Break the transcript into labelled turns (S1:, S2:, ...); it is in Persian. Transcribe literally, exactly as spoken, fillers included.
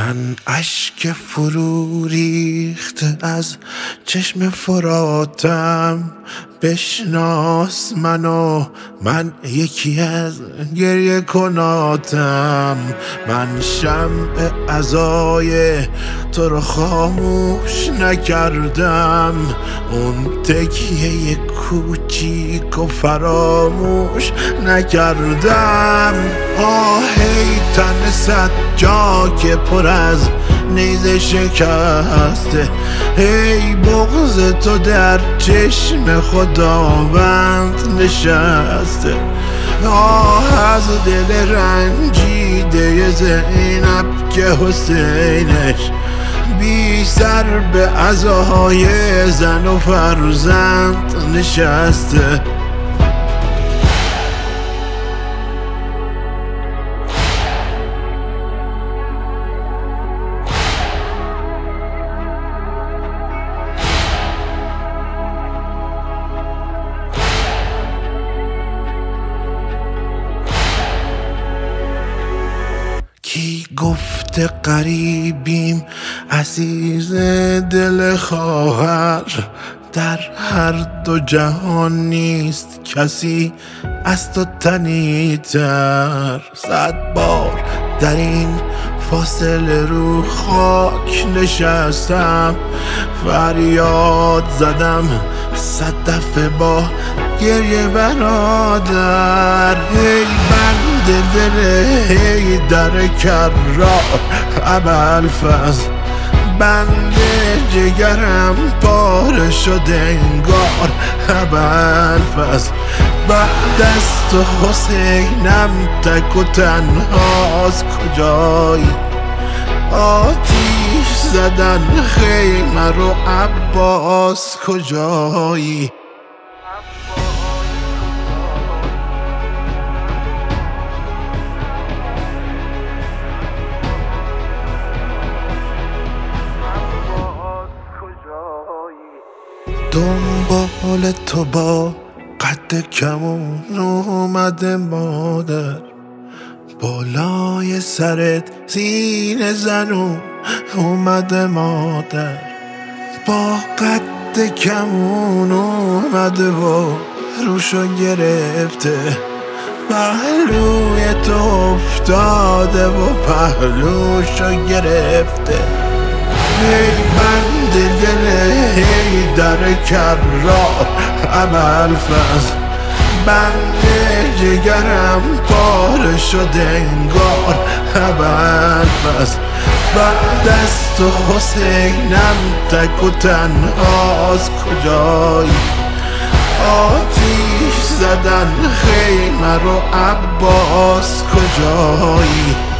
S1: من اشک فرو ریخته از چشم فراتم، بشناس منو، من یکی از گریه کناتم. من شمع عزای تو رو خاموش نکردم، اون تکیه کوچیک و فراموش نکردم. آهی تن صد جا که پر از نیزه شکسته، ای بغض تو در چشم خداوند نشسته. آه از دل رنجیده زینب که حسینش بی سر به عزای زن و فرزند نشسته. کی گفته غریبیم عزیز دل خواهر، در هر دو جهان نیست کسی از تو تنی‌تر. صد بار در این فاصله رو خاک نشستم، فریاد زدم صد دفعه با گریه برادر. ای بند دل ای در کرار ابوالفضل، بند جگرم پاره شده انگار ابوالفضل. بعد از تو حسینم تک و تنهاست کجایی، آتیش زدن خیمه رو عباس کجایی. دنبال تو با قد کمون اومده مادر، بالای سرت سینه زنون اومده مادر. با قد کمون اومده و روشو گرفته، پهلوی تو افتاده و پهلوشو گرفته. ای بند دل ای در کرار ابوالفضل، بند جگرم پاره شده انگار ابوالفضل. بعد از تو حسینم تک و تنهاست کجایی، آتیش زدن خیمه رو عباس کجایی.